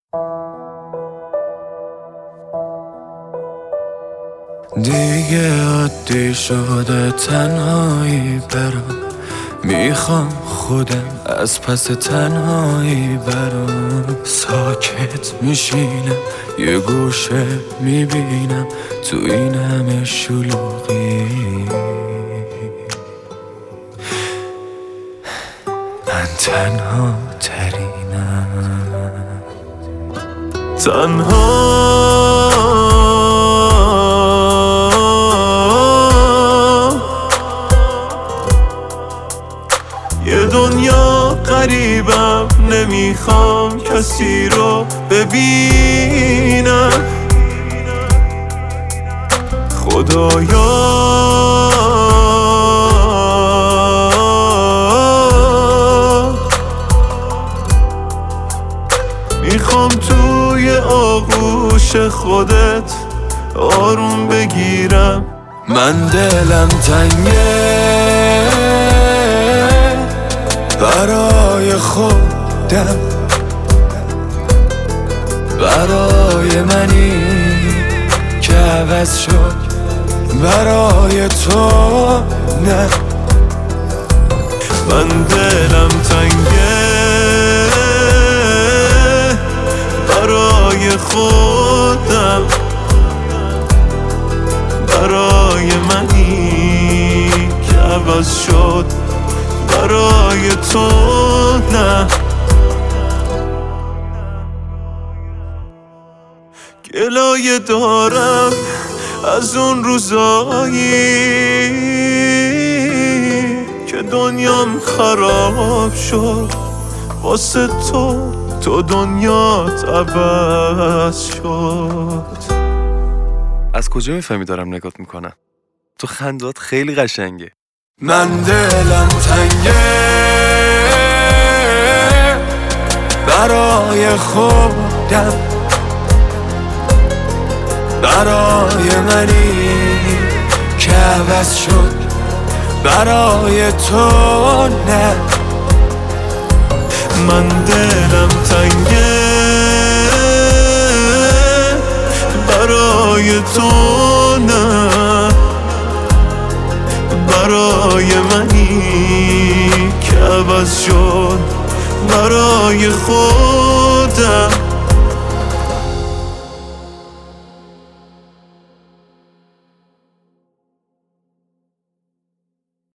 دیگه عادی شده تنهایی برام، میخوام خودم از پس تنهایی برام. ساکت میشینم یه گوشه میبینم تو این همه شلوغی من تنها ترینم. یه دنیا غریبم، نمیخوام کسی رو ببینم. خدایا میخوام توی آغوش خودت آروم بگیرم. من دلم تنگه برای خودم، برای منی که عوض شد، برای تو نه. من دلم تنگه برای خودم، برای منی که عوض شد، برای تو نه. گلایه دارم از اون روزایی که دنیام خراب شد واسه تو دنیات عوض شد. از کجا میفهمی دارم نگات میکنم؟ تو خندات خیلی قشنگه. من دلم تنگه برای خودم، برای منی که عوض شد، برای تو نه. من دلم تنگه برای تو نه، برای منی که عوض شد، برای خودم.